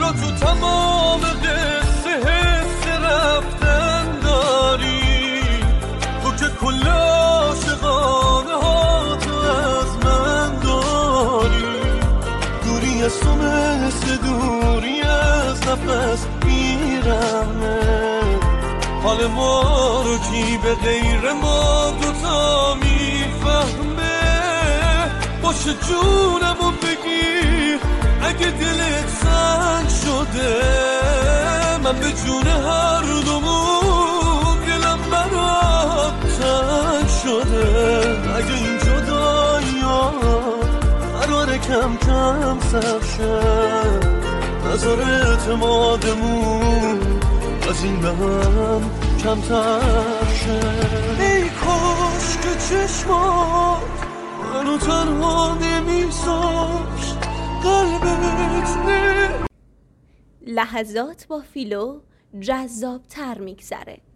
چرا تو تمام قصه حس رفتن داری؟ تو که کل عاشقانه ها تو از من داری. دوری از تو مثل دوری از نفس بیرمه. حال ما رو کی به غیر ما دوتا میفهمه؟ باشه جونمو بگیر اگه دلت سنگ شده. من به جون هر دومون دلم برات تنگ شده. اگه این جدایی ها قراره کم کم سر شه، نظر اعتمادمون از این به هم کمتر شه. ای کاش که چشمات منو تنها نمیذاشت قلبت نه. لحظات با فیلو جذاب تر میگذره.